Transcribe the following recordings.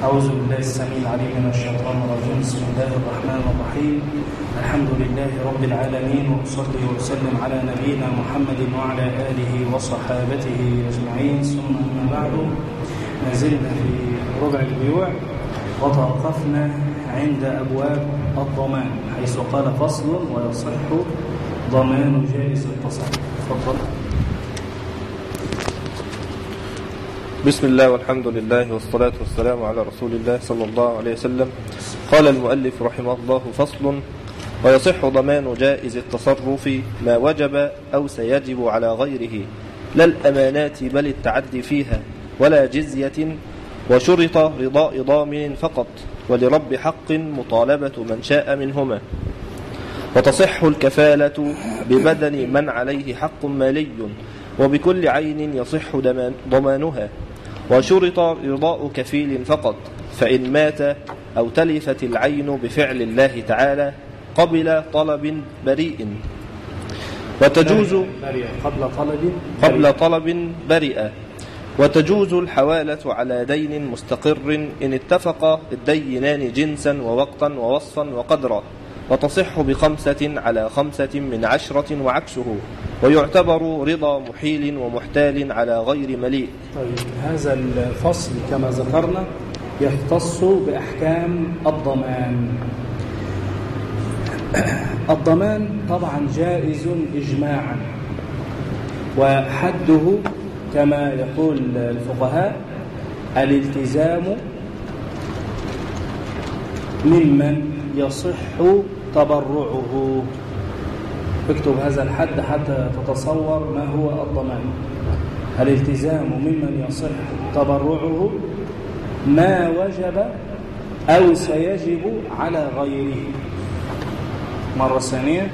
أعوذ بالله السميع العليم من الشيطان الرجيم. بسم الله الرحمن الرحيم. الحمد لله رب العالمين، وأصلي وأسلم على نبينا محمد وعلى آله وصحابته أجمعين، ثم أما بعد. ما زلنا في ربع البيوع وتوقفنا عند أبواب الضمان، حيث قال فصل ويصح ضمان جائز التصرف. تفضل. بسم الله والحمد لله والصلاة والسلام على رسول الله صلى الله عليه وسلم. قال المؤلف رحمه الله: فصل: ويصح ضمان جائز التصرف ما وجب أو سيجب على غيره، لا الأمانات بل التعدي فيها، ولا جزية، وشرط رضاء ضامن فقط، ولرب حق مطالبة من شاء منهما. وتصح الكفالة ببدن من عليه حق مالي، وبكل عين يصح ضمانها، وشرط رضاء كفيل فقط، فإن مات أو تلفت العين بفعل الله تعالى قبل طلب بريء، وتجوز قبل طلب بريئة، وتجوز الحوالة على دين مستقر إن اتفق الدينان جنسا ووقتا ووصفا وقدرا، وتصح ب5 على 5 من 10 وعكسه، ويعتبر رضا محيل ومحتال على غير مليء. طيب، هذا الفصل كما ذكرنا يختص بأحكام الضمان. الضمان طبعا جائز إجماعا، وحده كما يقول الفقهاء الالتزام ممن يصح تبرعه. اكتب هذا الحد حتى تتصور ما هو الضمان. الالتزام ممن يصح تبرعه ما وجب أو سيجب على غيره. مرة ثانية،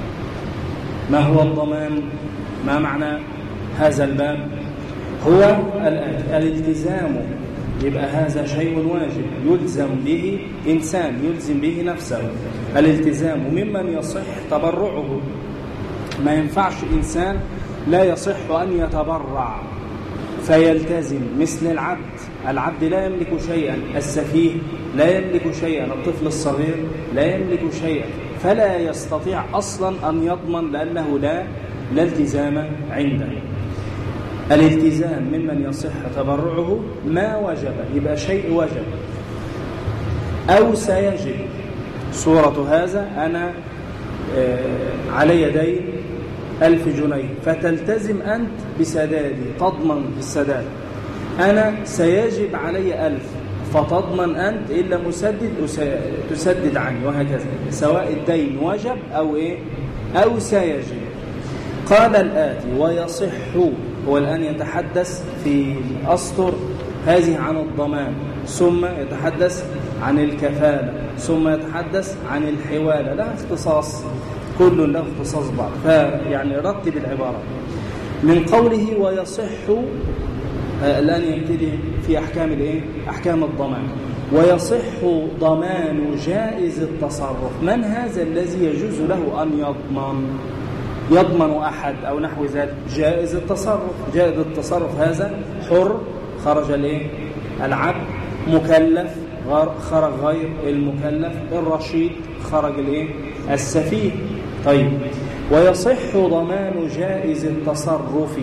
ما هو الضمان؟ ما معنى هذا الباب؟ هو الالتزام، يبقى هذا شيء واجب يلزم به إنسان، يلزم به نفسه. الالتزام ممن يصح تبرعه، ما ينفعش إنسان لا يصح أن يتبرع فيلتزم، مثل العبد لا يملك شيئا، السفيه لا يملك شيئا، الطفل الصغير لا يملك شيئا، فلا يستطيع أصلا أن يضمن لأنه لا التزام عنده. الالتزام ممن يصح تبرعه ما وجب، يبقى شيء وجب أو سيجب. صورة هذا: أنا علي دين 1000 جنيه، فتلتزم أنت بسدادي، تضمن بالسداد. أنا سيجب علي 1000، فتضمن أنت إلا مسدد تسدد عني، وهكذا، سواء الدين وجب أو سيجب. قال الآتي: ويصح. هو الآن يتحدث في الأسطر هذه عن الضمان، ثم يتحدث عن الكفالة، ثم يتحدث عن الحوالة. لا اختصاص، كل له اختصاص بعض، فيعني رتب العبارة. من قوله ويصح، الآن يبتدي في أحكام الضمان. ويصح ضمان جائز التصرف. من هذا الذي يجوز له أن يضمن أحد أو نحو ذلك؟ جائز التصرف. جائز التصرف هذا حر، خرج العبد، مكلف خرج غير المكلف، الرشيد خرج السفيه. طيب، ويصح ضمان جائز التصرف.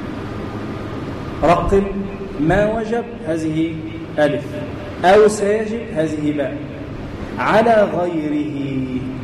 رقم ما وجب، هذه ألف، أو سيجب، هذه باء، على غيره.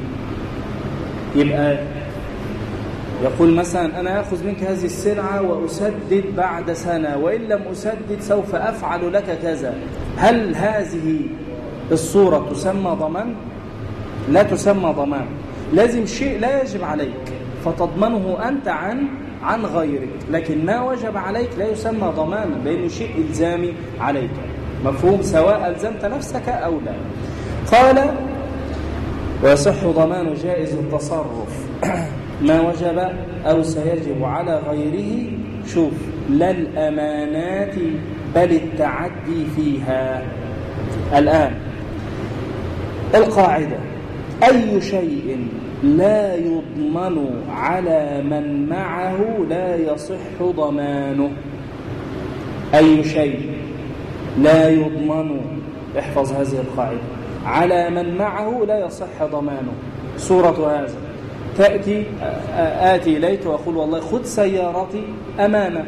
يبقى يقول مثلا: أنا أخذ منك هذه السلعة وأسدد بعد سنة، وإن لم أسدد سوف أفعل لك كذا. هل هذه الصورة تسمى ضمان؟ لا تسمى ضمان. لازم شيء لا يجب عليك فتضمنه أنت عن غيرك، لكن ما وجب عليك لا يسمى ضمانا، لأنه شيء إلزامي عليك. مفهوم؟ سواء ألزمت نفسك أو لا. قال: ويصح ضمان جائز التصرف ما وجب أو سيجب على غيره. شوف، لا الأمانات بل التعدي فيها. الآن القاعدة: أي شيء لا يضمن على من معه لا يصح ضمانه. أي شيء لا يضمن احفظ هذه القاعدة، على من معه لا يصح ضمانه. صورة هذا آتي إليك وأقول والله خذ سيارتي أمانة.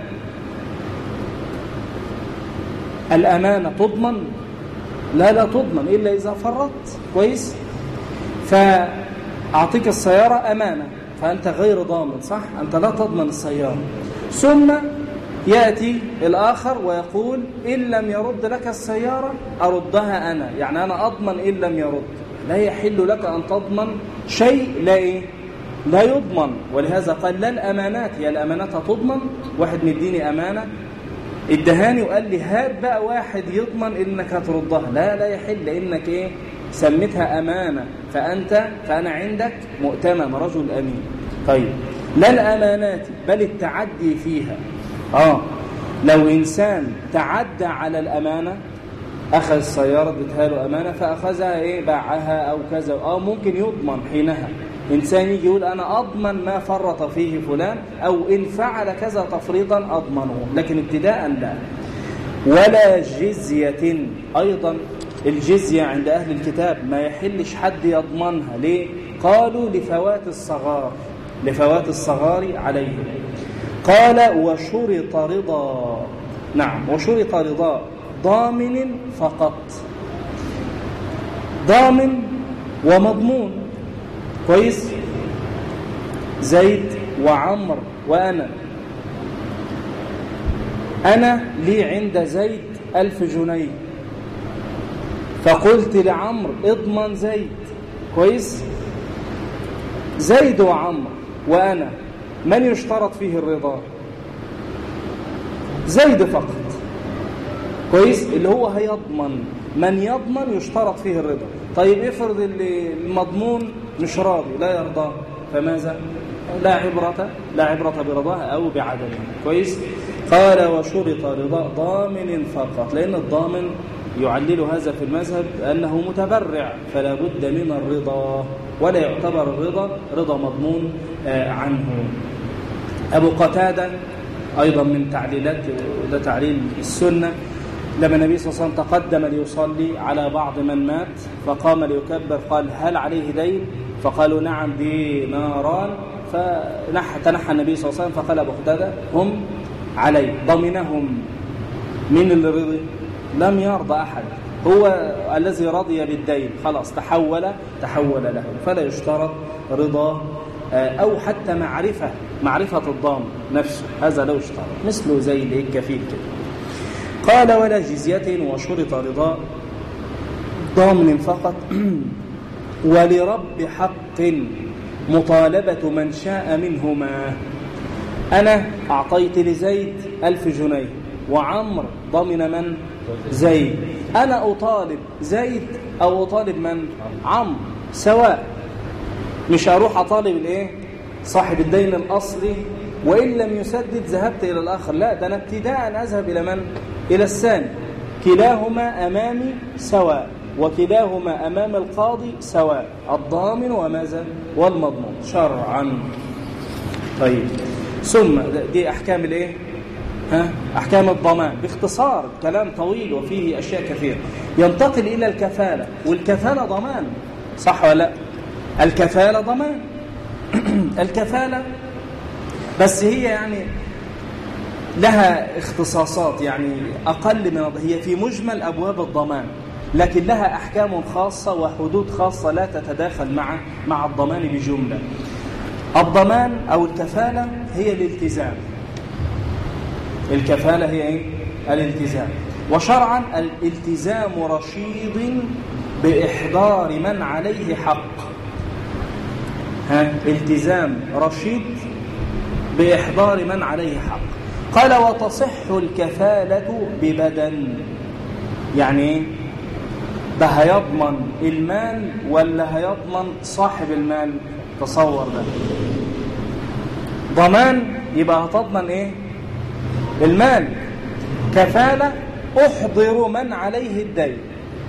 الأمانة تضمن؟ لا تضمن إلا إذا فرطت. كويس؟ فأعطيك السيارة أمانة، فأنت غير ضامن، صح؟ أنت لا تضمن السيارة. ثم يأتي الآخر ويقول إن لم يرد لك السيارة أردها أنا، يعني أنا أضمن إن لم يرد. لا يحل لك أن تضمن شيء لا يضمن. ولهذا قال لا الأمانات، هي الأمانات تضمن. واحد مديني أمانة ادهاني وقال لي هات بقى واحد يضمن إنك هتردها. لا يحل، لأنك سميتها أمانة، فأنا عندك مؤتمن، رجل أمين. طيب، لا الأمانات بل التعدي فيها. لو إنسان تعدى على الأمانة، أخذ السيارة ادتها له أمانة فأخذها باعها أو كذا، ممكن يضمن حينها. إنسان يجي يقول أنا أضمن ما فرط فيه فلان، أو إن فعل كذا تفريطا أضمنه، لكن ابتداء لا. ولا جزية أيضا. الجزية عند أهل الكتاب ما يحلش حد يضمنها. ليه؟ قالوا لفوات الصغار عليهم. قال وشرط رضا. نعم، وشرط رضا ضامن فقط. ضامن ومضمون. كويس؟ زيد وعمر وأنا لي عند زيد 1000 جنيه، فقلت لعمر اضمن زيد. كويس؟ زيد وعمر وأنا، من يشترط فيه الرضا؟ زيد فقط. كويس؟ اللي هو هيضمن، من يضمن يشترط فيه الرضا. طيب افرض اللي المضمون مش راضي، لا يرضى، فماذا؟ لا عبرة برضاه أو بعدمه. كويس؟ قال وشرط رضا ضامن فقط، لأن الضامن يعلل هذا في المذهب أنه متبرع، فلا بد من الرضا، ولا يعتبر الرضا رضا مضمون عنه. أبو قتادة أيضا من تعليلات، ده تعليل السنة، لما النبي صلى الله عليه وسلم تقدم ليصلي على بعض من مات فقام ليكبر، قال هل عليه دين؟ فقالوا نعم ديناران. فتنحى النبي صلى الله عليه وسلم فقال أبو قتادة هم عليه، ضمنهم. من اللي رضي؟ لم يرضى أحد، هو الذي رضي بالدين، خلاص تحول له، فلا يشترط رضا أو حتى معرفة الضامن نفسه، هذا لا يشترط، مثله زي اللي كفيل كده. قال ولا جزية وشرط رضا ضامن فقط. ولرب حق مطالبة من شاء منهما. أنا أعطيت لزيد 1000 جنيه وعمر ضمن من؟ زيد. أنا أطالب زيد أو أطالب من؟ عمرو، سواء. مش أروح أطالب صاحب الدين الأصلي وإن لم يسدد ذهبت إلى الآخر، لا، ده أنا ابتداء أذهب إلى من؟ إلى الثاني. كلاهما أمامي سواء، وكلاهما أمام القاضي سواء، الضامن وماذا؟ والمضمون شرعا. طيب، ثم دي أحكام أحكام الضمان باختصار، كلام طويل وفيه أشياء كثيرة. ينتقل إلى الكفالة، والكفالة ضمان، صح ولا لا؟ الكفالة ضمان. الكفالة بس هي لها اختصاصات، أقل من، هي في مجمل أبواب الضمان، لكن لها أحكام خاصة وحدود خاصة لا تتداخل مع الضمان بجملة. الضمان أو الكفالة هي الالتزام. الكفالة هي الالتزام. وشرعا الالتزام رشيد بإحضار من عليه حق. التزام رشيد بإحضار من عليه حق. قال وتصح الكفالة ببدن. ده هيضمن المال ولا هيضمن صاحب المال؟ تصور ده ضمان، يبقى هتضمن المال. كفالة أحضر من عليه الدين.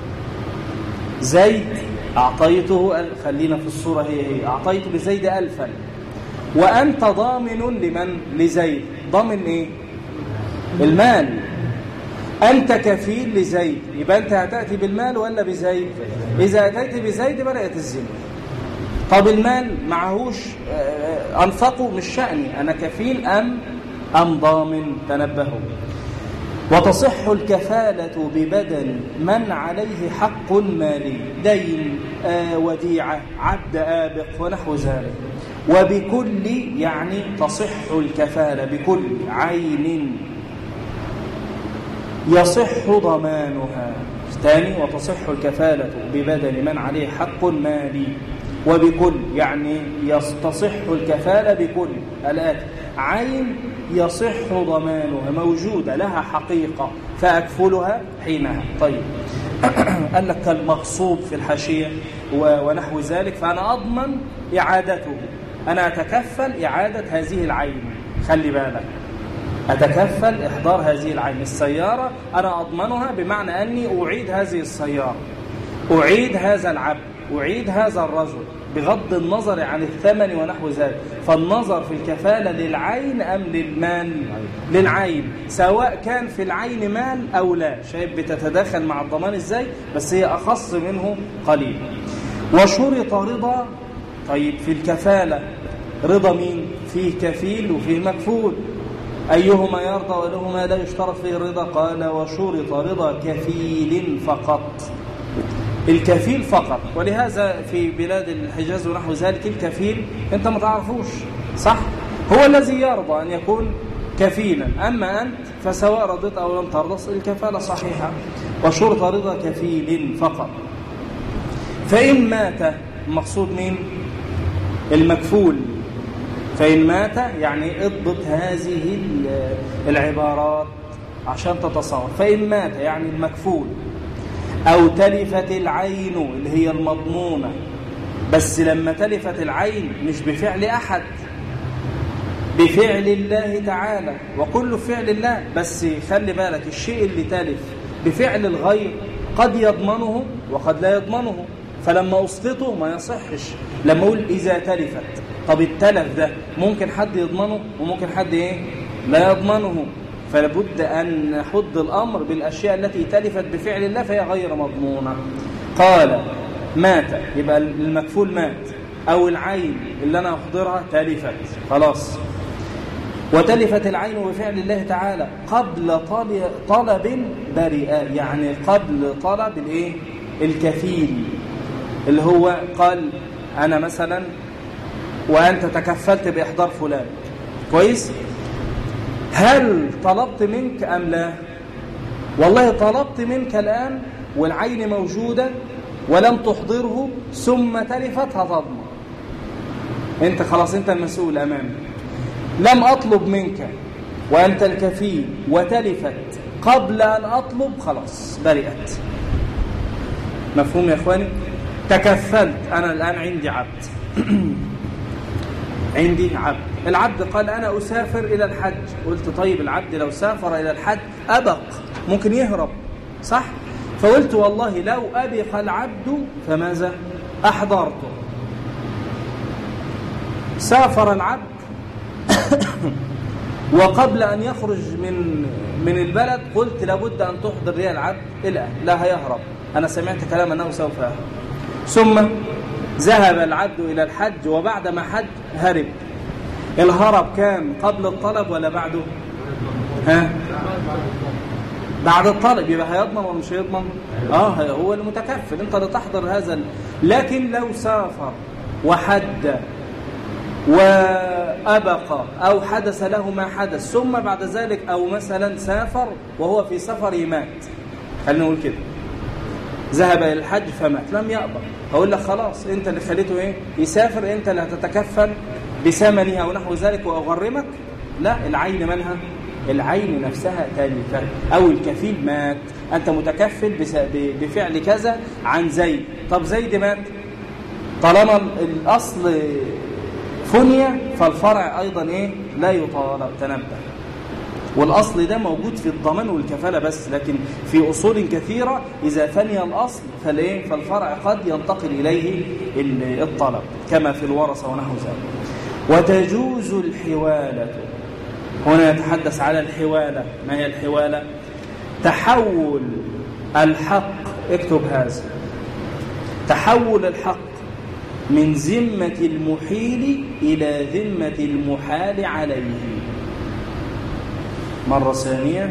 زيد أعطيته، خلينا في الصورة هي أعطيت لزيد 1000، وأنت ضامن لمن؟ لزيد. ضامن المال. أنت كفيل لزيد، يبقى أنت هتأتي بالمال ولا بزيد؟ إذا أتيت بزيد بدأت الذمة. طب المال معهوش أنفقه مش شأني، أنا كفيل أم ضامن؟ تنبهوا. وتصح الكفالة ببدن من عليه حق مالي، دين، وديعة، عبد آبق ونحو ذلك. وبكل يعني تصح الكفالة بكل عين يصح ضمانها. ثاني، وتصح الكفالة ببدن من عليه حق مالي. وبكل يعني تصح الكفالة بكل الآتي: عين يصح ضمانها، موجودة لها حقيقة فأكفلها حينها. طيب قال لك كالمغصوب في الحاشية ونحو ذلك، فأنا أضمن إعادته، أنا أتكفل إعادة هذه العين. خلي بالك، أتكفل إحضار هذه العين. السيارة أنا أضمنها بمعنى أني أعيد هذه السيارة، أعيد هذا العبد، أعيد هذا الرجل، بغض النظر عن الثمن ونحو ذلك. فالنظر في الكفالة للعين أم للمال؟ للعين، سواء كان في العين مال أو لا. شايف بتتداخل مع الضمان إزاي؟ بس هي أخص منه قليل. وشرط رضا. طيب في الكفالة رضا مين؟ فيه كفيل وفيه مكفول، أيهما يرضى وأيهما لا يشترط فيه الرضا؟ قال وشرط رضا كفيل فقط، الكفيل فقط. ولهذا في بلاد الحجاز ونحو ذلك الكفيل انت ما تعرفوش، صح؟ هو الذي يرضى ان يكون كفيلا، اما انت فسواء رضيت او لم ترضى الكفاله صحيحه. وشرط رضا كفيل فقط. فان مات، المقصود مين؟ المكفول. فان مات يعني اضبط هذه العبارات عشان تتصور. فان مات يعني المكفول، أو تلفت العين اللي هي المضمونة، بس لما تلفت العين مش بفعل أحد، بفعل الله تعالى، وكل فعل الله. بس خلي بالك، الشيء اللي تلف بفعل الغير قد يضمنه وقد لا يضمنه، فلما أسقطه ما يصحش. لما أقول إذا تلفت، طب التلف ده ممكن حد يضمنه وممكن حد لا يضمنه، فلابد أن نحد الأمر بالأشياء التي تلفت بفعل الله فهي غير مضمونة. قال مات، يبقى المكفول مات، أو العين اللي أنا أحضرها تلفت خلاص. وتلفت العين بفعل الله تعالى قبل طلب بريئة، يعني قبل طلب الكفيل، اللي هو قال أنا مثلا وأنت تكفلت بإحضار فلان، كويس؟ هل طلبت منك أم لا؟ والله طلبت منك الآن والعين موجودة ولم تحضره ثم تلفت، هتضمن أنت خلاص، أنت المسؤول أمامي. لم أطلب منك وأنت الكفيل وتلفت قبل أن أطلب، خلاص برئت. مفهوم يا إخواني؟ تكفلت أنا الآن، عندي عبد عندي عبد، العبد قال أنا أسافر إلى الحج. قلت طيب العبد لو سافر إلى الحج أبق، ممكن يهرب، صح؟ فقلت والله لو أبق العبد فماذا؟ أحضرته. سافر العبد وقبل أن يخرج من البلد قلت لابد أن تحضر لي العبد الآن، لا هيهرب، أنا سمعت كلام أنه سوف يهرب. ثم ذهب العبد إلى الحج، وبعد ما حج هرب. الهرب كان قبل الطلب ولا بعده؟ بعد الطلب، يبقى هيضمن ولا مش هيضمن؟ هو المتكفل، انت اللي تحضر هذا. لكن لو سافر وحد وأبقى أو حدث له ما حدث ثم بعد ذلك، أو مثلا سافر وهو في سفر مات، خلينا نقول كده، ذهب إلى الحج فمات لم يأبق، هقول لك خلاص انت اللي خليته يسافر، انت اللي هتتكفل بثمنها ونحو ذلك وأغرمك. لا، العين منها، العين نفسها تلفت، أو الكفيل مات، أنت متكفل بفعل كذا عن زيد. طب زيد مات، طالما الأصل فني فالفرع أيضا لا يطالب. تنبه، والأصل ده موجود في الضمان والكفالة بس، لكن في أصول كثيرة إذا فني الأصل فالفرع قد ينتقل إليه الطلب، كما في الورثة ونحو ذلك. وتجوز الحوالة، هنا يتحدث على الحوالة. ما هي الحوالة؟ تحول الحق، اكتب هذا، تحول الحق من ذمة المحيل إلى ذمة المحال عليه. مرة ثانية،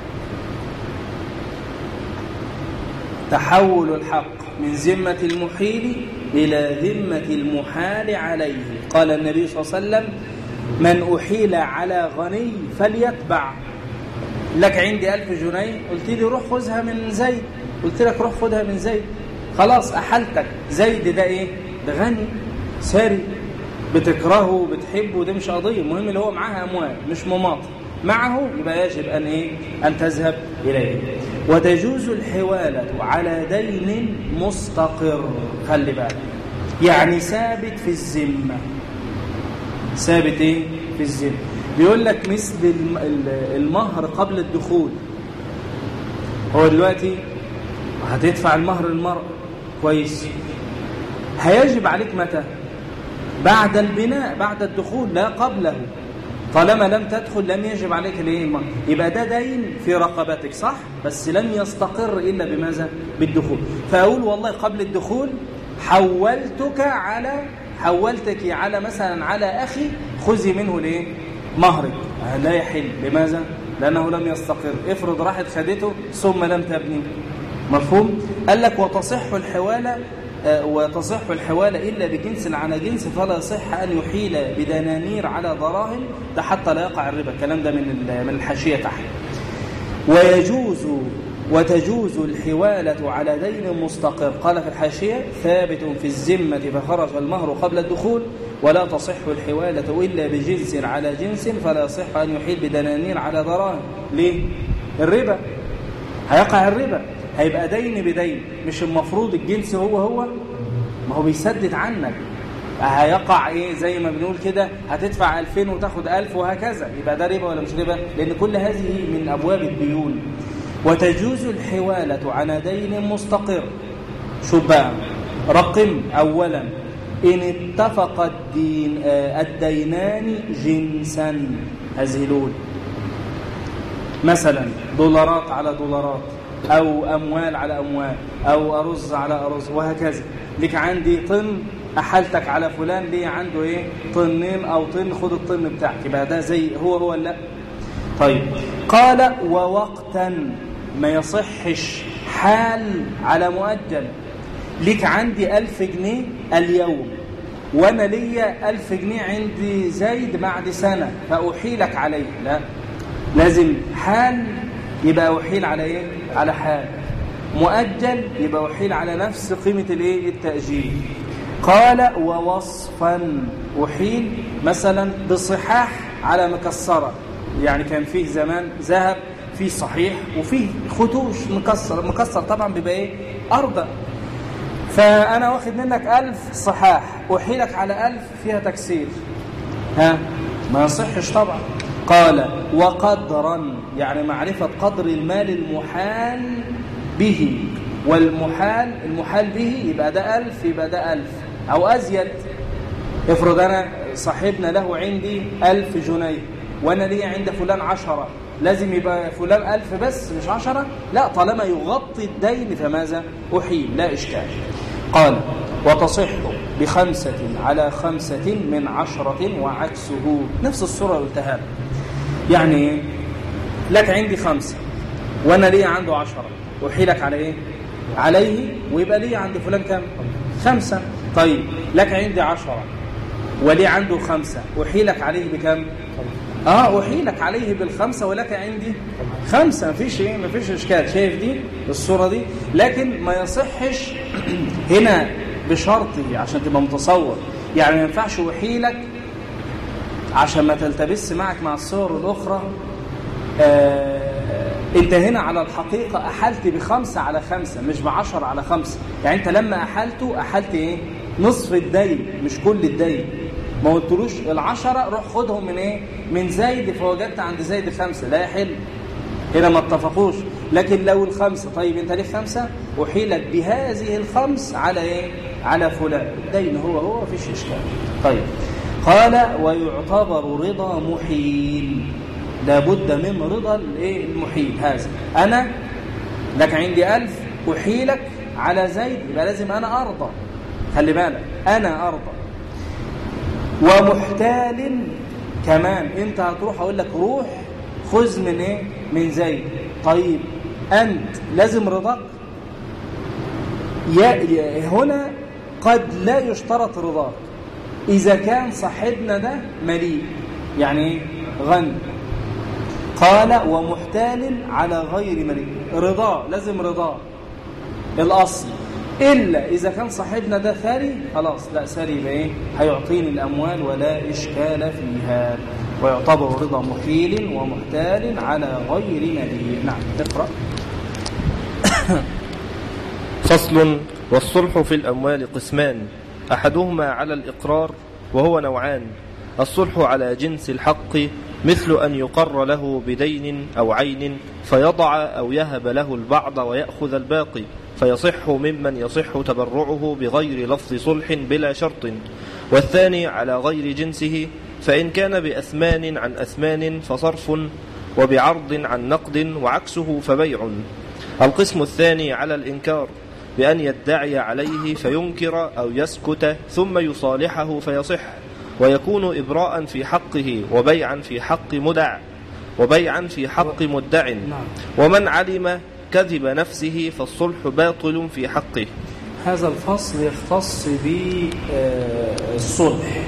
تحول الحق من ذمة المحيل إلى ذمة المحال عليه. قال النبي صلى الله عليه وسلم: من أحيل على غني فليتبع. لك عندي 1000 جنيه، قلت لي روح خذها من زيد، قلت لك روح خذها من زيد، خلاص أحلتك. زيد ده إيه؟ ده غني ساري، بتكرهه بتحبه، ده مش قضية، المهم اللي هو معاه أموال مش مماطل معه، يبقى يجب أن إيه؟ أن تذهب إليه. وتجوز الحوالة على دين مستقر، خلي بالك، يعني ثابت في الذمة. ثابت إيه؟ في الذمة. بيقول لك مثل المهر قبل الدخول. هو دلوقتي هتدفع المهر للمرأة، كويس، هيجب عليك متى؟ بعد البناء، بعد الدخول، لا قبله. طالما لم تدخل لم يجب عليك الايه؟ المهر. يبقى ده دين في رقبتك، صح؟ بس لم يستقر الا بماذا؟ بالدخول. فاقول والله قبل الدخول حولتك على مثلا على اخي، خذي منه الايه؟ مهرك. لا يحل. لماذا؟ لانه لم يستقر. افرض راحت خدته ثم لم تبني. مفهوم؟ قال لك وتصح الحوالة إلا بجنس على جنس، فلا يصح أن يحيل بدنانير على دراهم، ده حتى لا يقع الربا. الكلام ده من الحاشية تحت. وتجوز الحوالة على دين مستقر. قال في الحاشية: ثابت في الذمة فخرج المهر قبل الدخول، ولا تصح الحوالة إلا بجنس على جنس، فلا يصح أن يحيل بدنانير على دراهم. ليه؟ الربا، هيقع الربا، هيبقى دين بدين. مش المفروض الجنس هو ما هو بيسدد عنك، هيقع ايه؟ زي ما بنقول كده، هتدفع 2000 وتاخد 1000 وهكذا. يبقى ده ربا ولا مش ربا؟ لأن كل هذه من أبواب الديون. وتجوز الحوالة على دين مستقر. شوف بقى، رقم أولا: إن اتفق الدينان جنسا. هذه الأولى، مثلا دولارات على دولارات، أو أموال على أموال، أو أرز على أرز، وهكذا. لك عندي طن، أحلتك على فلان ليه عنده إيه؟ طنين أو طن، خد الطن بتاعك. يبقى ده زي هو لا. طيب، قال: ووقتا، ما يصحش حال على مؤجل. لك عندي 1000 جنيه اليوم، وأنا ليا 1000 جنيه عندي زايد بعد سنة، فأحيلك عليه. لا، لازم حال، يبقى أحيل على إيه؟ على حال. مؤجل يبقى أحيل على نفس قيمة الإيه؟ التأجيل. قال: ووصفا، أحيل مثلا بصحاح على مكسرة. يعني كان فيه زمان ذهب فيه صحيح وفيه خدوش مكسر طبعا بيبقى إيه؟ أرضى. فأنا واخد منك 1000 صحاح، أحيلك على 1000 فيها تكسير، ما يصحش طبعا. قال: وقدرا، يعني معرفة قدر المال المحال به. والمحال به يبقى ده 1000، يبقى ده 1000 أو أزيد. افرض أنا صاحبنا له عندي 1000 جنيه، وأنا لي عند فلان 10، لازم يبقى فلان 1000 بس مش 10؟ لا، طالما يغطي الدين فماذا؟ أحيل، لا إشكال. قال: وتصح ب5 على 5 من 10 وعكسه. نفس الصورة اللي قلتها. يعني لك عندي 5 وأنا لي عنده 10، أحيلك على إيه؟ عليه، ويبقى لي عند فلان كم؟ 5. طيب، لك عندي 10 ولي عنده 5، أحيلك عليه بكم؟ أحيلك عليه بال5 ولك عندي 5. مفيش إيه؟ مفيش إشكال. شايف دي الصورة دي؟ لكن ما يصحش هنا بشرطه عشان تبقى متصور. يعني ما ينفعش أحيلك عشان ما تلتبس معك مع الصور الأخرى. أنت هنا على الحقيقة أحلت ب5 على 5 مش ب10 على 5. يعني أنت لما أحلت إيه؟ نصف الدين مش كل الدين. ما قلتلوش 10 روح خدهم من إيه؟ من زايد، فوجدت عند زايد 5. لا يحل. هنا ما اتفقوش. لكن لو 5، طيب أنت ليه 5؟ أحيلك بهذه 5 على إيه؟ على فلان. الدين هو مفيش إشكال. طيب، قال: ويعتبر رضا محيل. لابد من رضا المحيل. هذا أنا لك عندي 1000 أحيلك على زيد، يبقى لازم أنا أرضى. خلي بالك، أنا أرضى. ومحتال كمان، أنت هتروح أقول لك روح خذ من من زيد. طيب أنت لازم رضاك. هنا قد لا يشترط رضاك إذا كان صاحبنا ده مليء، يعني غني. قال ومحتال على غير مليء، رضاه لازم رضاه الأصل، إلا إذا كان صاحبنا ده ثري، خلاص لا ثري يبقى هيعطيني الأموال ولا إشكال فيها، ويعتبر رضا محيل ومحتال على غير مليء. نعم اقرأ. فصل. والصلح في الأموال قسمان، أحدهما على الإقرار وهو نوعان: الصلح على جنس الحق مثل أن يقر له بدين أو عين فيضع أو يهب له البعض ويأخذ الباقي، فيصح ممن يصح تبرعه بغير لفظ صلح بلا شرط. والثاني على غير جنسه، فإن كان بأثمان عن أثمان فصرف، وبعرض عن نقد وعكسه فبيع. القسم الثاني على الإنكار، بأن يدعي عليه فينكر أو يسكت ثم يصالحه فيصح، ويكون إبراء في حقه وبيعا في حق مدع. ومن علم كذب نفسه فالصلح باطل في حقه. هذا الفصل يختص بالصلح.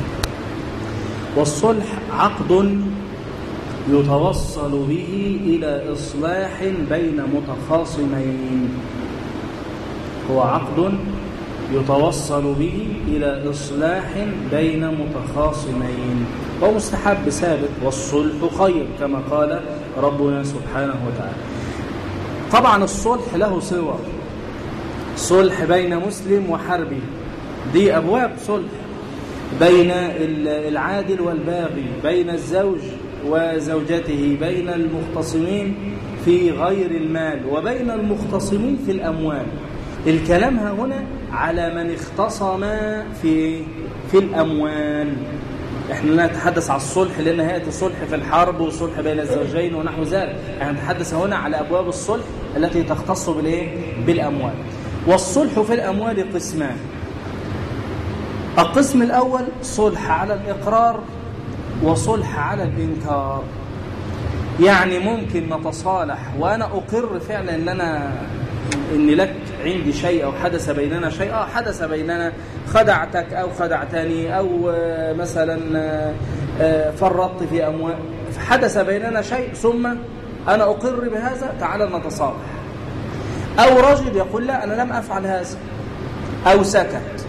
والصلح عقد يتوصل به إلى إصلاح بين متخاصمين. هو عقد يتوصل به إلى إصلاح بين متخاصمين، ومستحب ثابت، والصلح خير كما قال ربنا سبحانه وتعالى. طبعا الصلح له صور، صلح بين مسلم وحربي، دي أبواب صلح، بين العادل والباغي، بين الزوج وزوجته، بين المختصمين في غير المال، وبين المختصمين في الأموال. الكلام هنا على من اختصم في الأموال. احنا نتحدث عن الصلح لأن هيئة الصلح في الحرب وصلح بين الزوجين ونحو ذلك. احنا نتحدث هنا على أبواب الصلح التي تختص بالأموال. والصلح في الأموال قسمان. القسم الأول صلح على الإقرار وصلح على الإنكار. يعني ممكن نتصالح وأنا أقر فعلا إن لك عندي شيء أو حدث بيننا شيء، حدث بيننا، خدعتك أو خدعتني أو مثلا فرطت في أموال، حدث بيننا شيء ثم أنا أقر بهذا، تعال نتصالح. أو رجل يقول لا أنا لم أفعل هذا أو سكت.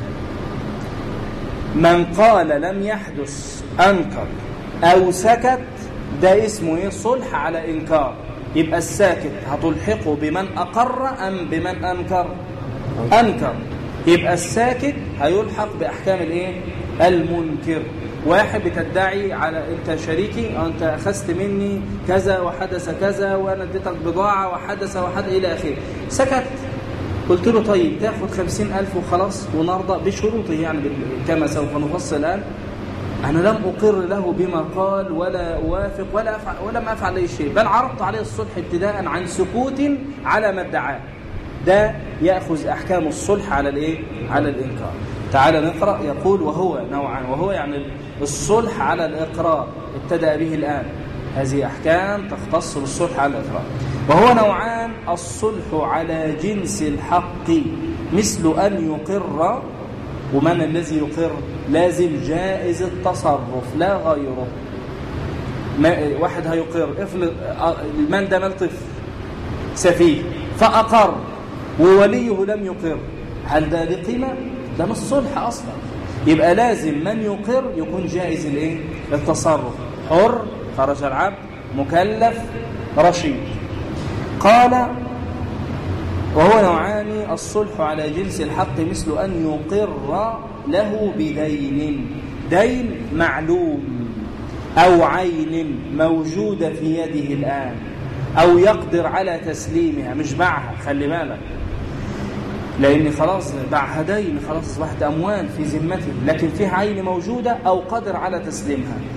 من قال لم يحدث أنكر أو سكت، ده اسمه صلح على إنكار. يبقى الساكت هتلحقه بمن أقر أم بمن أنكر. يبقى الساكت هيلحق بأحكام المنكر. واحد بتدعي على أنت شريكي أو أنت أخذت مني كذا وحدث كذا وأنا اديتك بضاعة وحدث إلى آخره، سكت. قلت له طيب تاخد 50,000 وخلاص ونرضى بشروطه، يعني كما سوف نفصل الآن. أنا لم أقر له بما قال ولا أوافق ولم أفعل أي شيء، بل عرضت عليه الصلح ابتداء عن سكوت على ما ادعاه. ده يأخذ أحكام الصلح على الإنكار. تعال نقرأ. يقول وهو نوعان، وهو يعني الصلح على الإقرار ابتدأ به الآن، هذه أحكام تختص بالصلح على الإقرار. وهو نوعان: الصلح على جنس الحق مثل أن يقر. ومن الذي يقر؟ لازم جائز التصرف لا غيره. واحد هيقر، افرض من ده مال طفل سفيه فأقر ووليه لم يقر، هل ده له قيمة؟ ده مش صلح أصلا. يبقى لازم من يقر يكون جائز التصرف، حر، خرج العبد، مكلف، رشيد. قال وهو نوعان: الصلح على جنس الحق مثل أن يقر له بدين، دين معلوم أو عين موجودة في يده الآن، أو يقدر على تسليمها، مش باعها، خلي بالك، لأن خلاص باعها دين، خلاص أصبحت أموال في ذمته، لكن فيها عين موجودة أو قدر على تسليمها.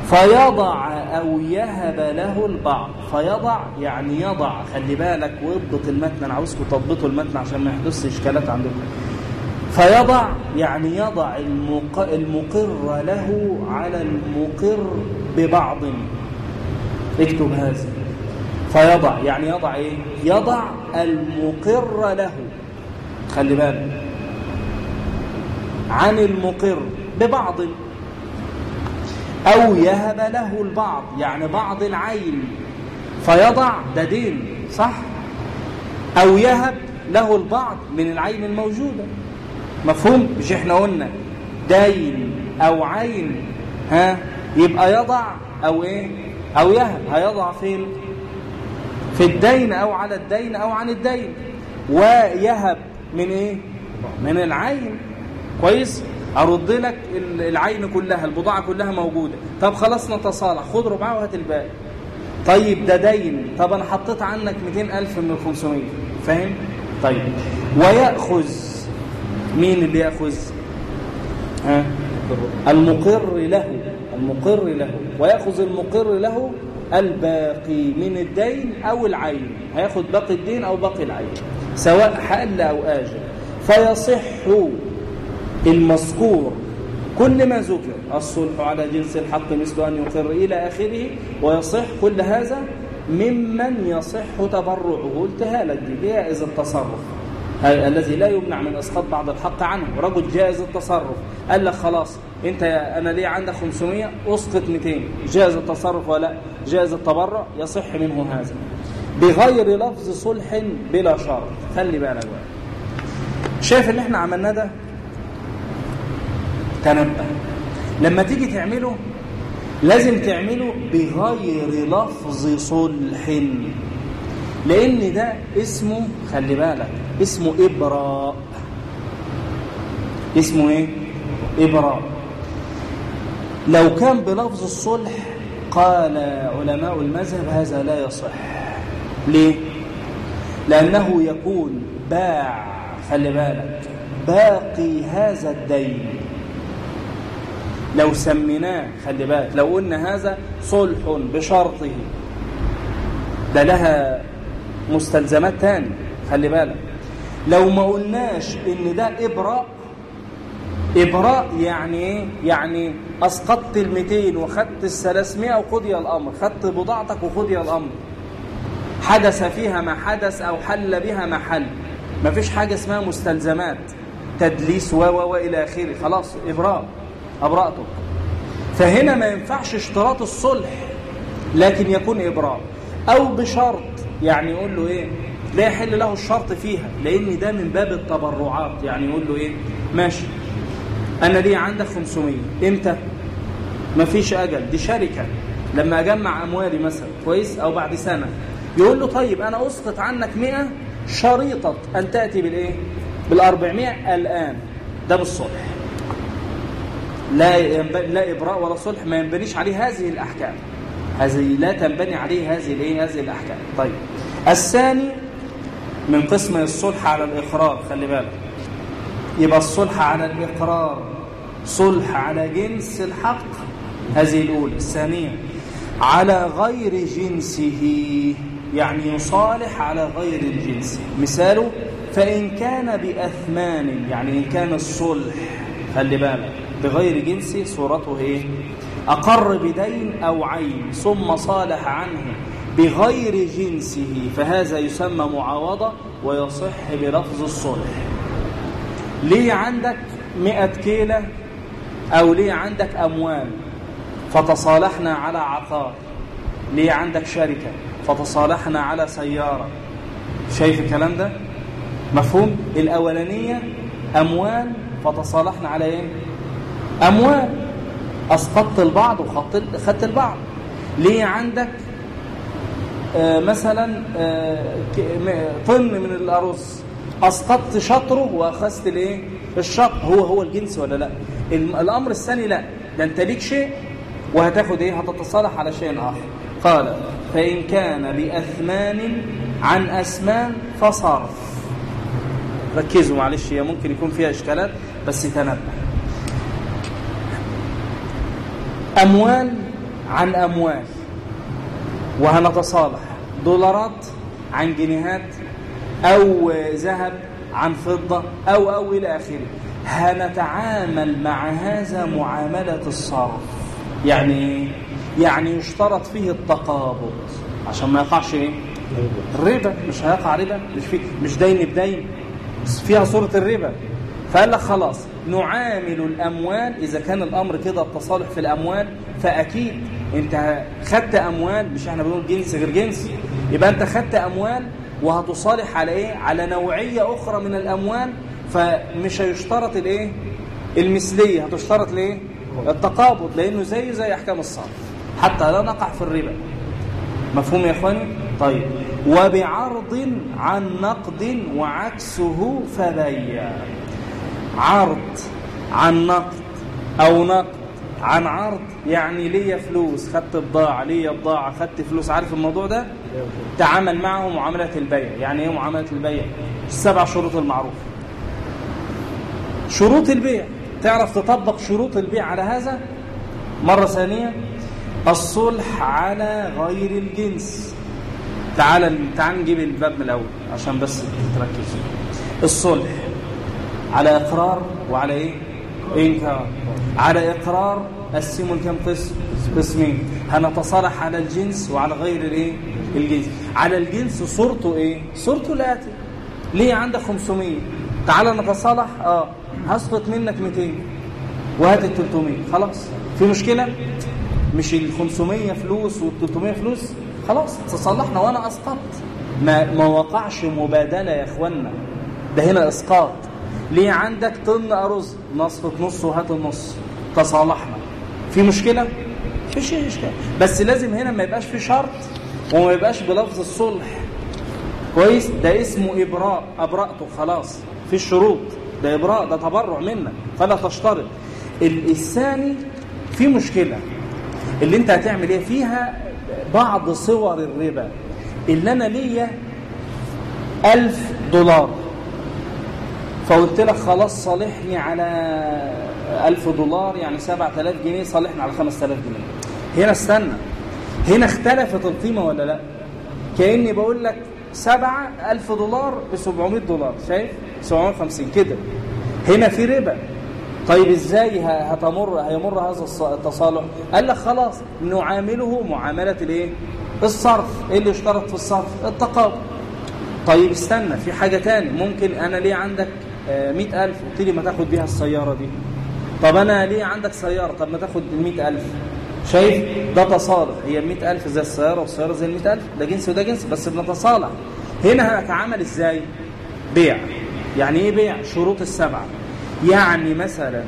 فيضع أو يهب له البعض. فيضع يعني يضع، خلي بالك واضبط المتن، أنا عاوزكم تضبطوا المتن عشان ما يحدث إشكالات عندكم. فيضع يعني يضع المقر له على المقر ببعض. اكتب هذا. فيضع يعني يضع ايه؟ يضع المقر له، خلي بالك، عن المقر ببعض. أو يهب له البعض يعني بعض العين. فيضع ده دين صح؟ أو يهب له البعض من العين الموجودة. مفهوم؟ مش احنا قلنا دين أو عين، يبقى يضع أو ايه؟ أو يهب. هيضع فين؟ في الدين أو على الدين أو عن الدين. ويهب من ايه؟ من العين. كويس؟ أرد لك العين كلها، البضاعة كلها موجودة. طب خلاص نتصالح، خد ربعها وهات الباقي. طيب ده دين، طب أنا حطيت عنك 200,000 من 500. فاهم؟ طيب ويأخذ، مين اللي يأخذ؟ المقر له. المقر له. ويأخذ المقر له الباقي من الدين أو العين. هياخد باقي الدين أو باقي العين سواء حل أو آجل. فيصح المذكور كل ما ذكر، الصلح على جنس الحق مثل أن يقر إلى آخره. ويصح كل هذا ممن يصح تبرعه. قلتها لك دي جائز التصرف، الذي لا يمنع من إسقاط بعض الحق عنه. رجل جائز التصرف، قال لك خلاص انت أنا ليه عندك 500 أسقط 200، جائز التصرف ولا جائز التبرع، يصح منه هذا بغير لفظ صلح بلا شرط. خلي بالك بقى، شايف اللي احنا عملناه ده؟ تنبه، لما تيجي تعمله لازم تعمله بغير لفظ صلح، لأن ده اسمه، خلي بالك، اسمه إبراء. اسمه إيه؟ إبراء. لو كان بلفظ الصلح قال علماء المذهب هذا لا يصح. ليه؟ لأنه يكون باع، خلي بالك، باقي هذا الدين. لو سميناه، خلي بالك، لو قلنا هذا صلح بشرطه، ده لها مستلزمات تاني، خلي بالك. لو ما قلناش ان ده إبراء، إبراء يعني ايه؟ يعني أسقطت 200 وخدت 300 وقضي الأمر، خدت بضاعتك وقضي الأمر، حدث فيها ما حدث أو حل بها ما حل، ما فيش حاجة اسمها مستلزمات تدليس وإلى آخره، خلاص إبراء، أبرأتك. فهنا ما ينفعش اشتراط الصلح، لكن يكون إبراء أو بشرط، يعني يقول له إيه؟ لا يحل له الشرط فيها، لأن ده من باب التبرعات. يعني يقول له إيه؟ ماشي، أنا ليه عندك 500، إمتى؟ ما فيش أجل، دي شركة، لما أجمع أموالي مثلا، كويس، أو بعد سنة. يقول له طيب أنا أسقط عنك 100 شريطة أن تأتي بالإيه؟ بال400 الآن. ده بالصلح، لا إبراء ولا صلح، ما ينبنيش عليه هذه الأحكام، هذه لا تنبني عليه هذه الأحكام. طيب الثاني من قسم الصلح على الإقرار، خلي بالك، يبقى الصلح على الإقرار صلح على جنس الحق، هذه الأولى. الثانية على غير جنسه، يعني يصالح على غير الجنس. مثاله فإن كان بأثمان، يعني إن كان الصلح، خلي بالك، بغير جنسه صورته إيه؟ أقر بدين أو عين ثم صالح عنه بغير جنسه، فهذا يسمى معاوضة ويصح بلفظ الصلح. ليه عندك 100 كيلة أو ليه عندك أموال فتصالحنا على عقار، ليه عندك شركة فتصالحنا على سيارة. شايف الكلام ده؟ مفهوم؟ الأولانية أموال فتصالحنا على إيه؟ أموال، أسقطت البعض وخدت البعض. ليه عندك مثلا طن من الأرز، أسقطت شطره وأخذت الإيه؟ الشطر. هو الجنس ولا لا؟ الأمر الثاني لا، ده أنت ليك شيء وهتاخد إيه؟ هتتصالح على شيء آخر. قال فإن كان بأثمان عن أثمان فصرف. ركزوا معلش، هي ممكن يكون فيها إشكالات بس تنبه. أموال عن أموال وهنتصالح، دولارات عن جنيهات، أو ذهب عن فضة أو إلى آخره، هنتعامل مع هذا معاملة الصرف. يعني يشترط فيه التقابض عشان ما يقعش ايه؟ الربا. مش هيقع ربا، مش دين بدين، فيها صورة الربا. فقال لك خلاص نعامل الأموال. إذا كان الأمر كده التصالح في الأموال، فأكيد أنت خدت أموال، مش احنا بنقول جنس غير جنس، يبقى أنت خدت أموال وهتصالح على إيه؟ على نوعية أخرى من الأموال، فمش هيشترط الإيه؟ المثلية، هتشترط ليه؟ التقابض، لأنه زي أحكام الصرف حتى لا نقع في الربا. مفهوم يا إخواني؟ طيب. وبعرض عن نقد وعكسه فبيع. عرض عن نقد أو نقد عن عرض، يعني ليا فلوس خدت بضاعة، ليا بضاعة خدت فلوس. عارف الموضوع ده؟ تعامل معه معاملة البيع. يعني ايه معاملة البيع؟ 7 شروط المعروف. شروط البيع، تعرف تطبق شروط البيع على هذا؟ مرة ثانية، الصلح على غير الجنس. تعال نجيب الباب من الأول عشان بس تركز. الصلح على إقرار وعلى إيه؟ إنكار. على إقرار قسموا لكم قسمين. هنتصالح على الجنس وعلى غير الإيه؟ الجنس. على الجنس صورته إيه؟ صورته الآتي: ليه عندك 500، تعال نتصالح. هسقط منك 200 وهات ال 300. خلاص، في مشكلة؟ مش ال 500 فلوس وال 300 فلوس، خلاص تصالحنا وانا اسقطت. ما وقعش مبادله يا اخوانا، ده هنا اسقاط. ليه عندك طن ارز، نسقط نص وهات النص، تصالحنا. في مشكله؟ فيش مشكله، بس لازم هنا ما يبقاش في شرط وما يبقاش بلفظ الصلح. كويس؟ ده اسمه ابراء، ابرأته خلاص، في الشروط. ده ابراء، ده تبرع منك، فلا تشترط. الثاني في مشكله، اللي انت هتعمل ايه فيها؟ بعض صور الربا. اللي انا ليا $1000 فقلت لك خلاص صالحني على $1000، يعني 7000 جنيه، صالحني على 5000 جنيه. هنا استنى، هنا اختلفت القيمة ولا لا؟ كأني بقول لك $7,000 ب$700، شايف؟ 750 كده. هنا في ربا. طيب ازاي هيمر هذا التصالح؟ قال لك خلاص نعامله معاملة الايه؟ الصرف. ايه اللي يشترط في الصرف؟ التقابض. طيب استنى، في حاجة تاني. ممكن انا ليه عندك 100,000 قلت لي ما تاخد بيها السيارة دي. طب انا ليه عندك سيارة، طب ما تاخد 100,000. شايف؟ ده تصالح. هي 100,000 زي السيارة والسيارة زي 100,000، ده جنس وده جنس، بس بنتصالح. هنا هنتعامل ازاي؟ بيع. يعني ايه بيع؟ شروط السبعة. يعني مثلا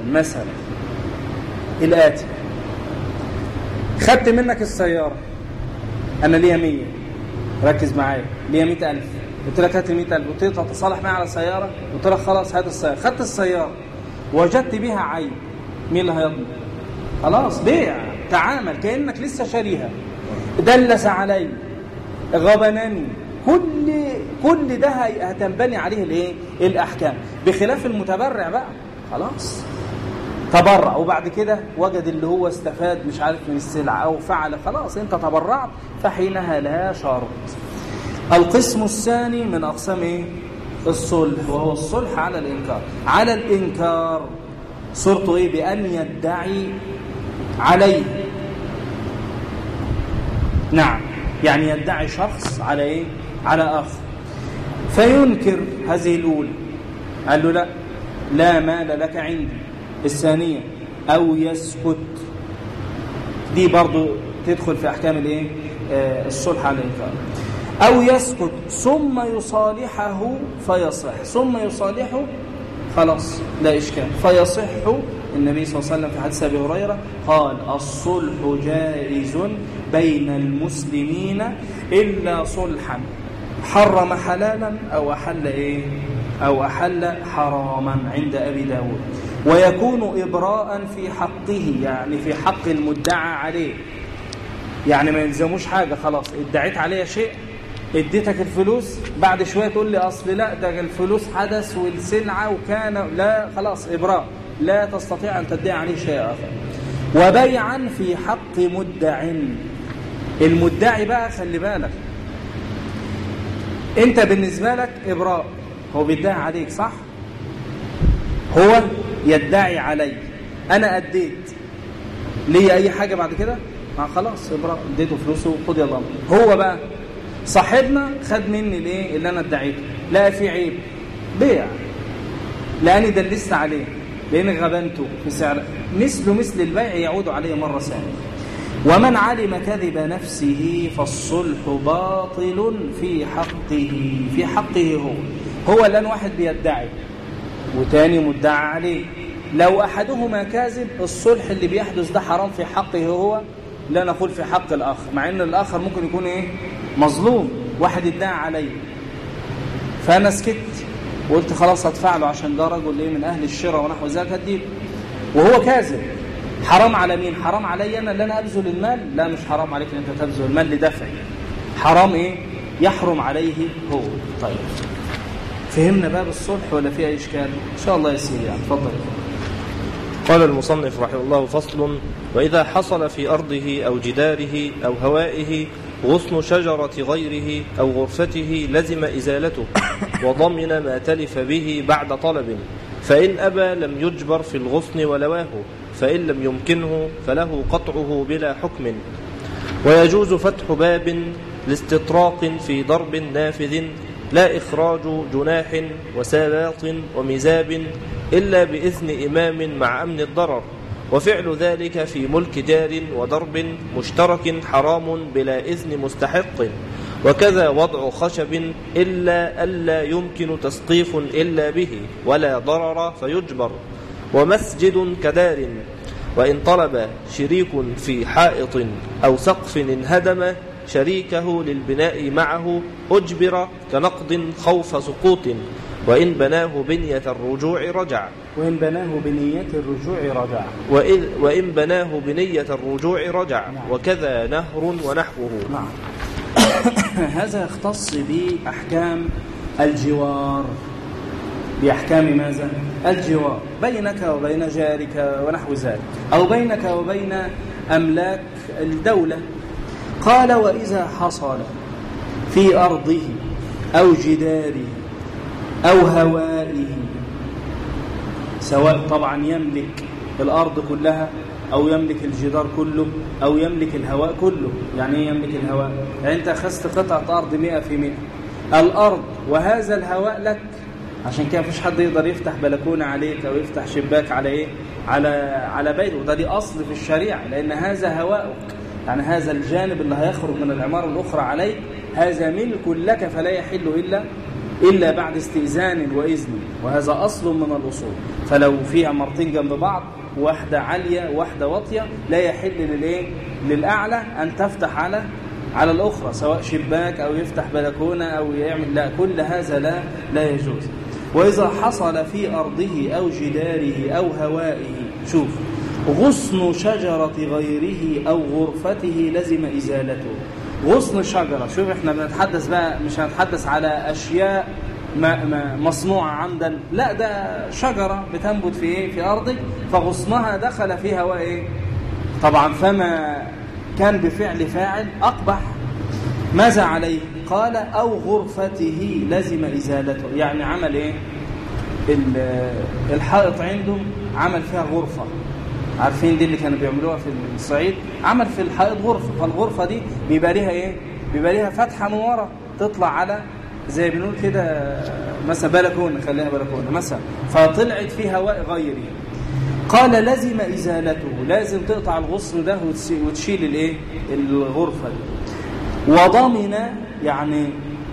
الآتي: خدت منك السيارة، أنا ليها 100، ركز معايا، ليها 100,000، قلت لك هات 100,000، قلت لك تتصالح معي على السيارة، قلت لك خلاص هات السيارة. خدت السيارة وجدت بها عيب، مين اللي هيضمن؟ خلاص بيع، تعامل كأنك لسه شاريها. دلس علي، غبنني، كل ده هتنبني عليه الايه؟ الأحكام. بخلاف المتبرع بقى، خلاص تبرع وبعد كده وجد اللي هو استفاد مش عارف من السلعة أو فعل، خلاص انت تبرعت، فحينها لا شرط. القسم الثاني من أقسام ايه؟ الصلح، وهو الصلح على الإنكار. على الإنكار صورته ايه؟ بأن يدعي عليه. نعم، يعني يدعي شخص على ايه؟ على آخر، فينكر هذه الأولى، قال له لا مال لك عندي. الثانية أو يسكت، دي برضو تدخل في أحكام الايه؟ الصلح على الإنكار. أو يسكت ثم يصالحه فيصح، ثم يصالحه خلاص لا إشكال فيصح. النبي صلى الله عليه وسلم في حديث أبي هريرة قال: الصلح جائز بين المسلمين إلا صلحا حرم حلالا أو أحل إيه؟ أو أحل حراما، عند أبي داود. ويكون إبراء في حقه، يعني في حق المدعى عليه، يعني ما يلزموش حاجة. خلاص ادعيت عليه شيء، اديتك الفلوس، بعد شوية تقول لي أصل لا ده الفلوس حدث والسلعة وكان، لا خلاص إبراء، لا تستطيع أن تدعي عليه شيء آخر. وبيعا في حق مدع. المدعي بقى خلي بالك، انت بالنسبة لك إبراء، هو بيدعي عليك صح؟ هو يدعي علي، أنا أديت ليه أي حاجة بعد كده؟ خلاص إبراء، اديته فلوسه وخد يلا أمر. هو بقى صاحبنا خد مني الايه اللي أنا ادعيته، لا في عيب بيع، لأني دلست عليه، لأني غبنته في سعر، مثل البيع يعود عليه مرة ثانية. ومن علم كذب نفسه فالصلح باطل في حقه هو الآن واحد بيدعي وتاني مدعى عليه، لو أحدهما كاذب الصلح اللي بيحدث ده حرام في حقه هو، لا نقول في حق الآخر، مع أن الآخر ممكن يكون إيه مظلوم، واحد ادعى علي فأنا سكت وقلت خلاص هدفع له عشان ده رجل إيه من أهل الشراء ونحو ذلك هديله، وهو كاذب. حرام على مين؟ حرام علي أنا اللي أنا أبذل المال؟ لا مش حرام عليك أن أنت تبذل المال لدفعي، حرام إيه؟ يحرم عليه هو. طيب فهمنا باب الصلح ولا فيها إشكال؟ إن شاء الله يسير يعني. تفضل. قال المصنف رحمه الله: فصل: وإذا حصل في أرضه أو جداره أو هوائه غصن شجرة غيره أو غرفته لزم إزالته وضمن ما تلف به بعد طلب، فإن أبى لم يجبر في الغصن ولواه، فإن لم يمكنه فله قطعه بلا حكم. ويجوز فتح باب لاستطراق في ضرب نافذ، لا إخراج جناح وساباط ومزاب إلا بإذن إمام مع أمن الضرر، وفعل ذلك في ملك دار وضرب مشترك حرام بلا إذن مستحق. وكذا وضع خشب إلا ألا يمكن تسقيف إلا به ولا ضرر فيجبر. ومسجد كدار، وإن طلب شريك في حائط أو سقف انهدم شريكه للبناء معه أجبر كنقض خوف سقوط، وإن بناه بنية الرجوع رجع. وإن بناه بنية الرجوع رجع. نعم. وكذا نهر ونحوه. نعم. هذا يختص بأحكام الجوار، بأحكام ماذا؟ الجوار بينك وبين جارك ونحو ذلك، أو بينك وبين أملاك الدولة. قال: وإذا حصل في أرضه أو جداره أو هوائه، سواء طبعا يملك الأرض كلها أو يملك الجدار كله أو يملك الهواء كله. يعني ايه يملك الهواء؟ يعني أنت أخذت قطعة أرض 100%، الأرض وهذا الهواء لك، عشان كده مفيش حد يقدر يفتح بلكونة عليك أو يفتح شباك على إيه؟ على بيته، وده دي أصل في الشريعة، لأن هذا هواءك، يعني هذا الجانب اللي هيخرج من العمارة الأخرى عليك هذا ملك لك، فلا يحل إلا بعد استئذان وإذن، وهذا أصل من الأصول. فلو في عمارتين جنب بعض، واحدة عالية واحدة واطية، لا يحل للأعلى أن تفتح على الأخرى، سواء شباك أو يفتح بلكونة أو يعمل، لا، كل هذا لا يجوز. وإذا حصل في أرضه أو جداره أو هوائه، شوف، غصن شجرة غيره أو غرفته لزم إزالته. غصن شجرة، شوف احنا بنتحدث بقى، مش هنتحدث على أشياء مصنوعة عمدا، لا، ده شجرة بتنبت في أرضك، فغصنها دخل في هواء طبعا، فما كان بفعل فاعل أقبح، ماذا عليه؟ قال: أو غرفته لزم إزالته. يعني عمل إيه؟ الحائط عنده عمل فيها غرفة، عارفين دي اللي كانوا بيعملوها في الصعيد، عمل في الحائط غرفة، فالغرفة دي بيبقى ليها إيه؟ بيبقى ليها فتحة من ورا تطلع على، زي بنقول كده مثلا بلكونة، خليها بلكونة مثلا، فطلعت في هواء غيري. قال: لزم إزالته، لازم تقطع الغصن ده وتشيل الإيه؟ الغرفة دي. وضمن، يعني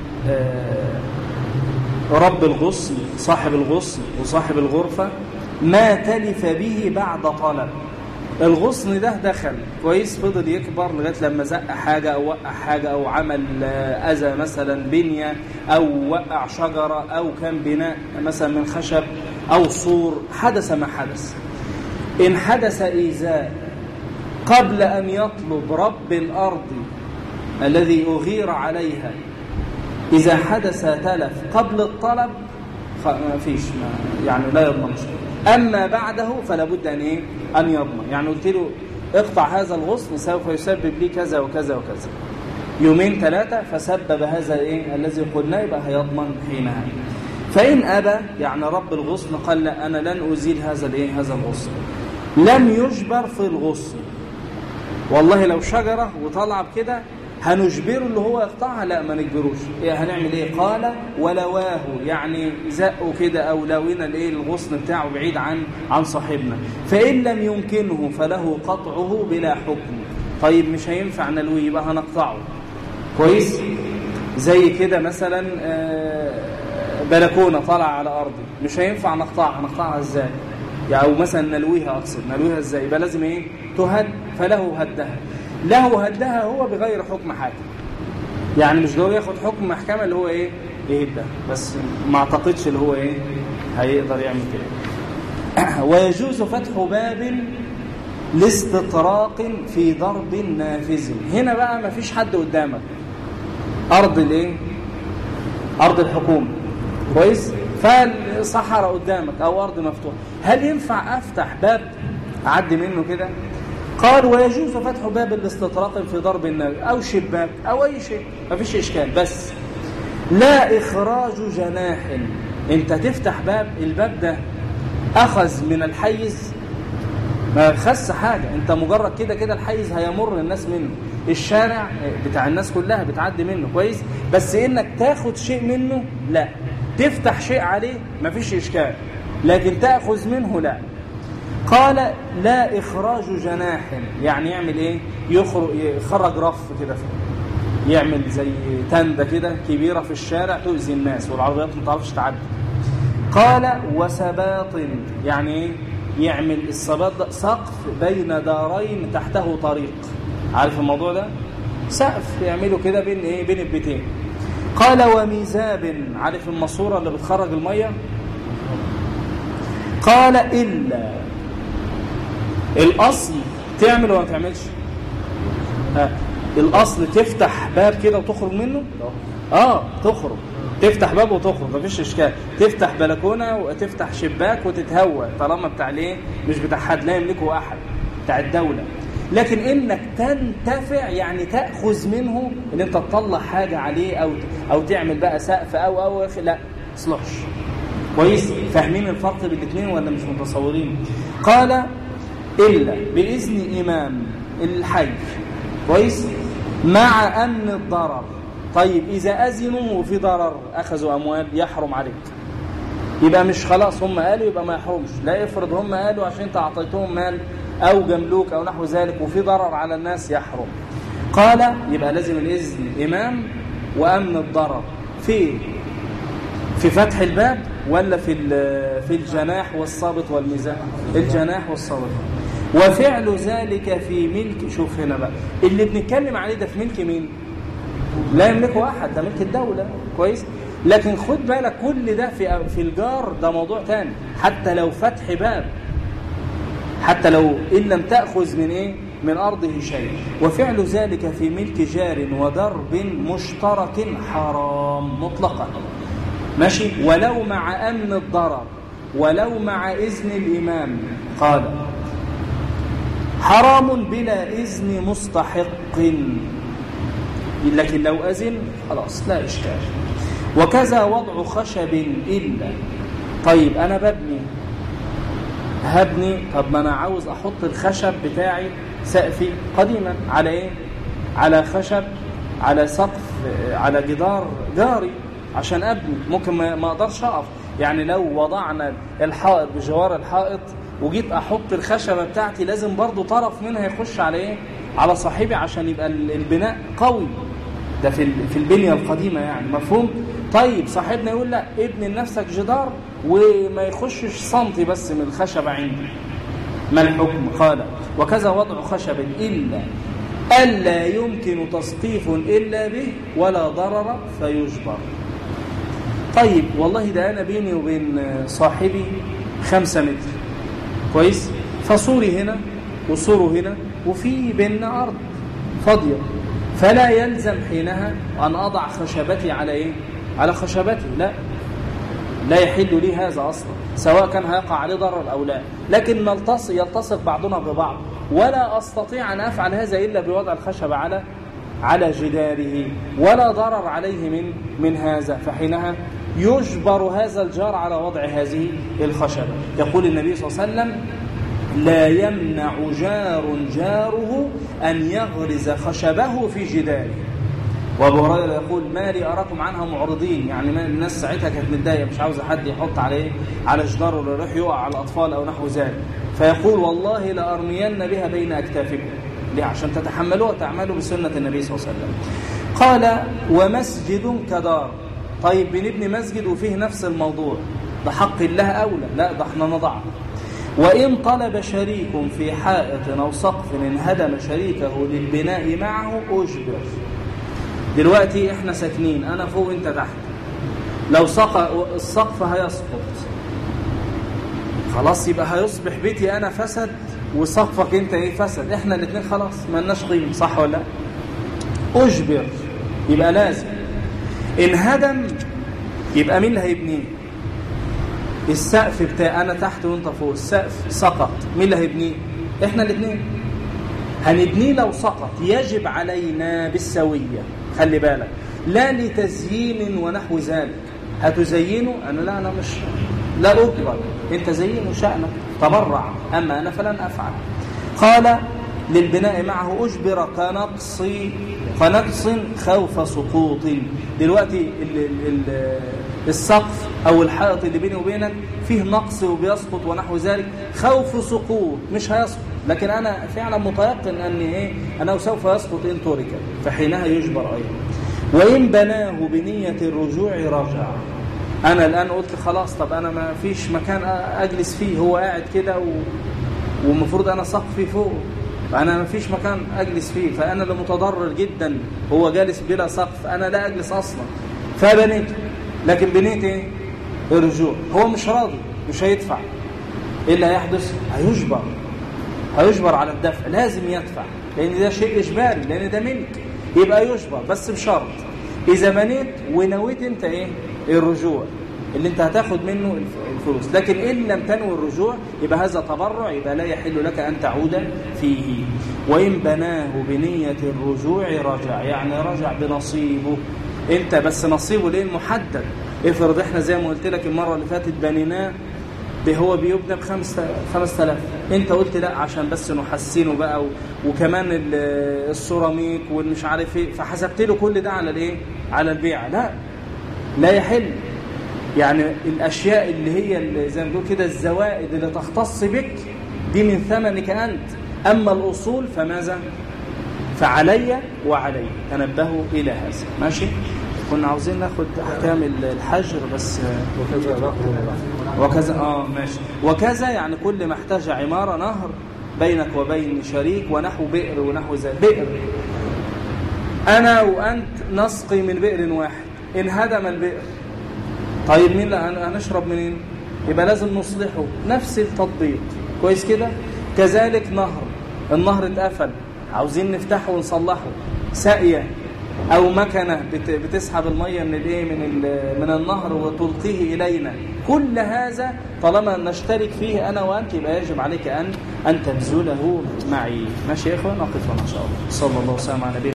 رب الغصن، صاحب الغصن وصاحب الغرفة، ما تلف به بعد طلب. الغصن ده دخل كويس، فضل يكبر لغاية لما زق حاجة أو وقع حاجة أو عمل أذى، مثلا بنية أو وقع شجرة أو كان بناء مثلا من خشب أو سور، حدث ما حدث. إن حدث إيذاء قبل أن يطلب رب الأرض الذي أغير عليها، إذا حدث تلف قبل الطلب ما فيش، يعني لا يضمن شيء. أما بعده فلا بد أن يضمن. يعني قلت له اقطع هذا الغصن سوف يسبب لي كذا وكذا وكذا. يومين 3 فسبب هذا ايه الذي قلنا، يبقى هيضمن حينها. فإن أبى يعني رب الغصن قال لا أنا لن أزيل هذا الايه هذا الغصن، لم يجبر في الغصن. والله لو شجرة وطلع كده هنجبره اللي هو يقطعها؟ لا ما نجبروش. إيه هنعمل ايه؟ قال ولواه، يعني زقه كده او لوينا الايه الغصن بتاعه بعيد عن صاحبنا. فإن لم يمكنه فله قطعه بلا حكم. طيب مش هينفع نلويه يبقى هنقطعه. كويس؟ زي كده مثلا بلكونة طالعة على أرضي، مش هينفع نقطعها ازاي؟ يعني أو مثلا نلويها، أقصد نلويها ازاي؟ يبقى لازم ايه؟ تهد، فله هدها. له هدها هو بغير حكم حاكم، يعني مش هو ياخد حكم محكمة اللي هو ايه؟ يهدها، بس ما اعتقدش اللي هو ايه هيقدر يعمل كده. ويجوز فتح باب لاستطراق في ضرب نافذ. هنا بقى ما فيش حد قدامك، أرض الايه؟ أرض الحكومة، كويس؟ فالصحراء قدامك أو أرض مفتوحة، هل ينفع أفتح باب أعدي منه كده؟ قال ويجوز فتح باب الاستطراق في ضرب النافذ أو شباك أو أي شيء، ما فيش إشكال، بس لا إخراج جناح. أنت تفتح باب، الباب ده أخذ من الحيز، ما خس حاجة، أنت مجرد كده الحيز هيمر الناس منه، الشارع بتاع الناس كلها بتعدي منه، كويس؟ بس إنك تاخد شيء منه لا، تفتح شيء عليه ما فيش إشكال، لكن تأخذ منه لا. قال لا إخراج جناح، يعني يعمل إيه؟ يخرج رف كده فيه، يعمل زي تندة كده كبيرة في الشارع تؤذي الناس والعربيات ما تعرفش تعدي. قال وسباط، يعني إيه؟ يعمل السباط ده سقف بين دارين تحته طريق، عارف الموضوع ده؟ سقف يعمله كده بين إيه؟ بين البيتين. قال وميزاب، عارف الماسورة اللي بتخرج المية؟ قال إلا الأصل تعمل ولا ما تعملش؟ الأصل تفتح باب كده وتخرج منه؟ تخرج، تفتح باب وتخرج، مفيش إشكال. تفتح بلكونة وتفتح شباك وتتهوى، طالما بتاع ليه؟ مش بتاع حد، لا يملكه أحد، بتاع الدولة. لكن إنك تنتفع يعني تأخذ منه، إن أنت تطلع حاجة عليه أو تعمل بقى سقف أو لا صلحش. كويس؟ فاهمين الفرق بين الاثنين ولا مش متصورين؟ قال إلا بإذن إمام الحي، كويس؟ مع أمن الضرر. طيب إذا أذنوا وفي ضرر أخذوا أموال يحرم عليك، يبقى مش خلاص هم قالوا يبقى ما يحرمش، لا يفرض هم قالوا عشان انت أعطيتهم مال أو جملوك أو نحو ذلك وفي ضرر على الناس يحرم. قال يبقى لازم الإذن إمام وأمن الضرر في فتح الباب ولا في الجناح والصابط والميزان؟ الجناح والصابط. وفعل ذلك في ملك، شوف هنا بقى اللي بنتكلم عليه ده في ملك مين؟ لا يملكه أحد، ده ملك الدولة، كويس؟ لكن خد بالك كل ده في الجار ده موضوع تاني، حتى لو فتح باب، حتى لو إن لم تأخذ من إيه؟ من أرضه شيء. وفعل ذلك في ملك جار ودرب مشترك حرام مطلقا، ماشي؟ ولو مع أمن الضرر ولو مع إذن الإمام. قال حرام بلا إذن مستحق، لكن لو أذن خلاص لا إشكال. وكذا وضع خشب إلا. طيب أنا هبني، طب ما أنا عاوز أحط الخشب بتاعي سقفي قديما على إيه؟ على خشب، على سقف، على جدار جاري عشان أبني، ممكن ما أقدرش أقف. يعني لو وضعنا الحائط بجوار الحائط وجيت أحط الخشبة بتاعتي لازم برضو طرف منها يخش على إيه؟ على صاحبي عشان يبقى البناء قوي، ده في البنية القديمة يعني، مفهوم؟ طيب صاحبنا يقول لا ابني لنفسك جدار وما يخشش سنتي بس من الخشبة عندي، ما الحكم؟ قال وكذا وضع خشب ألا يمكن تسقيف إلا به ولا ضرر فيجبر. طيب والله ده أنا بيني وبين صاحبي 5 متر، كويس؟ فصوري هنا وصوره هنا وفي بيننا أرض فاضية، فلا يلزم حينها أن أضع خشبتي على إيه؟ على خشبتي، لا يحل لي هذا أصلا، سواء كان هيقع عليه ضرر أو لا، لكن يلتصق بعضنا ببعض، ولا أستطيع أن أفعل هذا إلا بوضع الخشب على جداره، ولا ضرر عليه من هذا، فحينها يجبر هذا الجار على وضع هذه الخشبة. يقول النبي صلى الله عليه وسلم: لا يمنع جاره أن يغرز خشبه في جداره. وابو هريره يقول: ما لي أراكم عنها معرضين، يعني الناس ساعتها كانت متضايقه مش عاوزه حد يحط على جدار ولا يروح يقع على الأطفال أو نحو ذلك، فيقول: والله لأرمين بها بين أكتافكم. ليه؟ عشان تتحملوها وتعملوا بسنة النبي صلى الله عليه وسلم. قال: ومسجد كدار. طيب بنبني مسجد وفيه نفس الموضوع، ده حق الله أولى؟ لا، ده احنا نضعه. وإن طلب شريك في حائط أو سقف انهدم شريكه للبناء معه أجبر. دلوقتي احنا ساكنين، أنا فوق وانت تحت، لو السقف هيسقط خلاص، يبقى هيصبح بيتي أنا فسد وسقفك انت فسد، احنا الاثنين خلاص ما لناش قيمة، صح ولا لا؟ أجبر، يبقى لازم. انهدم يبقى مين اللي هيبنيه؟ السقف بتاع أنا تحت وانت فوق، السقف سقط، مين اللي هيبنيه؟ احنا الاثنين هنبنيه. لو سقط يجب علينا بالسوية، خلي بالك، لا لتزيين ونحو ذلك. هتزينه؟ أنا مش، لا أجبر، انت زينه شأنك، تبرع، أما أنا فلن أفعل. قال: للبناء معه أجبر كنقص خوف سقوط. دلوقتي السقف أو الحائط اللي بيني وبينك فيه نقص وبيسقط ونحو ذلك، خوف سقوط، مش هيسقط، لكن أنا فعلا متيقن أنه سوف يسقط إن ترك، فحينها يجبر أيضا. وإن بناه بنية الرجوع رجع. أنا الآن قلت خلاص، طب أنا ما فيش مكان أجلس فيه، هو قاعد كده ومفروض أنا سقفي فوق، فأنا ما فيش مكان أجلس فيه، فأنا اللي متضرر جدا، هو جالس بلا سقف، أنا لا أجلس أصلا، فبنيت. لكن بنيت الرجوع، هو مش راضي، مش هيدفع. إيه اللي هيحدث؟ هيجبر على الدفع، لازم يدفع، لأن ده شيء إجباري، لأن ده ملك، يبقى يجبر، بس بشرط إذا بنيت ونويت أنت الرجوع اللي انت هتاخد منه الفلوس. لكن إن لم تنوي الرجوع يبقى هذا تبرع، يبقى لا يحل لك أن تعود فيه. وإن بناه بنية الرجوع رجع، يعني رجع بنصيبه انت، بس نصيبه ليه محدد. افرض احنا زي ما قلت لك المرة اللي فاتت بنيناه هو بيبنى ب5000، انت قلت لا عشان بس نحسنه بقى وكمان السيراميك والمش عارف ايه، فحسبت له كل ده على البيع. لا يحل. يعني الأشياء اللي هي زي ما بنقول كده الزوائد اللي تختص بك دي من ثمنك أنت، أما الأصول فماذا؟ فعلي وعلي. تنبهوا إلى هذا. ماشي؟ كنا عاوزين ناخد أحكام الحجر بس. وكذا ماشي. وكذا يعني كل ما احتاج عمارة، نهر بينك وبين شريك، ونحو بئر ونحو ذلك. بئر أنا وأنت نسقي من بئر واحد، انهدم البئر، طيب مين اللي هنشرب منين؟ يبقى لازم نصلحه. نفس التطبيق، كويس كده. كذلك النهر اتقفل، عاوزين نفتحه ونصلحه، ساقية أو مكنة بتسحب المية من النهر وتلقيه إلينا، كل هذا طالما نشترك فيه أنا وأنت يبقى يجب عليك أن تبذله معي. ماشي يا إخوان؟ نقف هنا إن شاء الله. صلى الله وسلم على نبينا